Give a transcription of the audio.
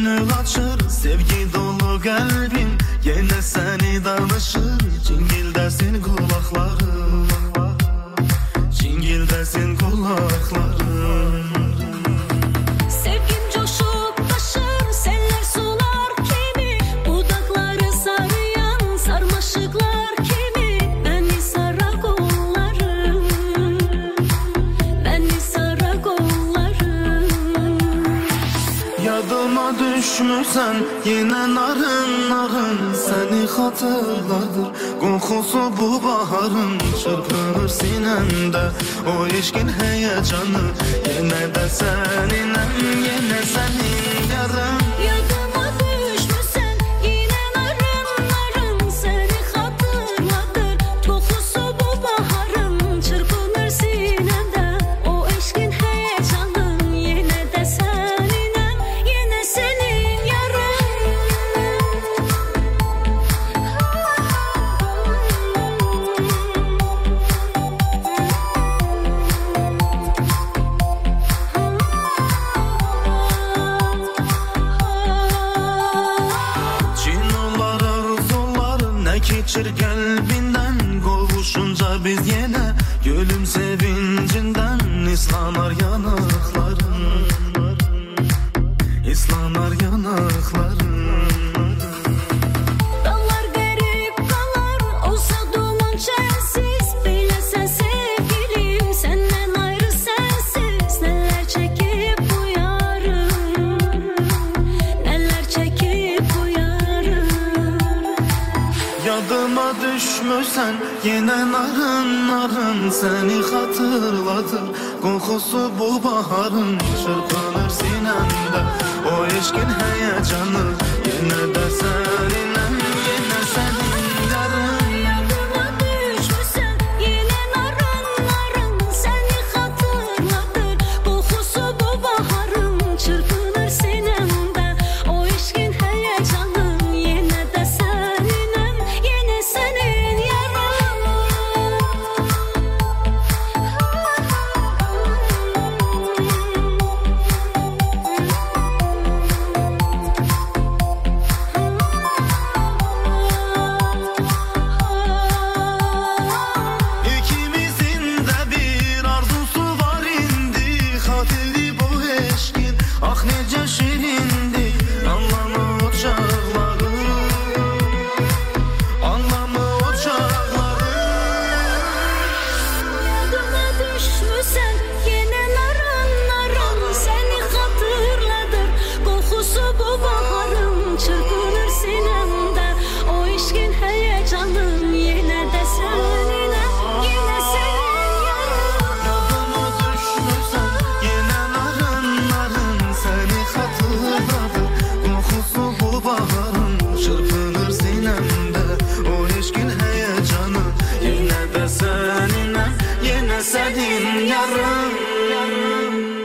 gönül açır, sevgi dolu kalbim yine seni danışır. Cingildesin kulaklarım, cingildesin kulaklarım. Sevgim coşup taşır, seller sular kimi, budakları sarıyan sarmaşıklar kimi. Beni sarar kollarım, beni sarar kollarım. Yadıma düşmüşsen yine narın narın, seni hatırladır kokusu bu baharın. Çırpınır sinemde o eşkin heyecanı, yine de seninem, yine senin yarın. Yadıma düşmüşsen yine narın narın, seni hatırladır kokusu bu baharın. Çırpınır sinemde o eşkin heyecanın, yine de seninem, yine senin yarın. Cinolar arzular ne geçir kalbinden, kovuşunca biz yine gülüm sevincinden. İslanar yanakların, İslanar yanakların. Dağlar garip dağlar olsa duman çelsiz, bilesen sevgilim senden ayrı sensiz. Neler çekip uyarım, neler çekip uyarım. Yadıma düşmüşsen yine narın narın, seni hatırlatır kokusu bu baharın. Çırpınır sinemde o eşkin heyecanı, yine de seninem, yine senin yarın. Yadıma düşmüşsen yine narın narın, seni hatırlatır kokusu bu baharın. Çırpınır sinemde o eşkin heyecanın, yine de seninem, yine senin yarın. İkimizin de bir arzusu var indi, hatırlı bu eşkin ah nece şirindi. Anlamı uçakları, anlamı uçakları. Yadıma düşmüşsen yine narın narın, seni hatırladır kokusu bu baharın. Çırpınır sinemde o eşkin heyecanın, yine de senine, yine senin yarın. Yadıma düşmüşsen yine narın narın, seni hatırladı kokusu bu baharın. Çırpınır sinemde o eşkin heyecanı, yine de seninem, yine senin yarın.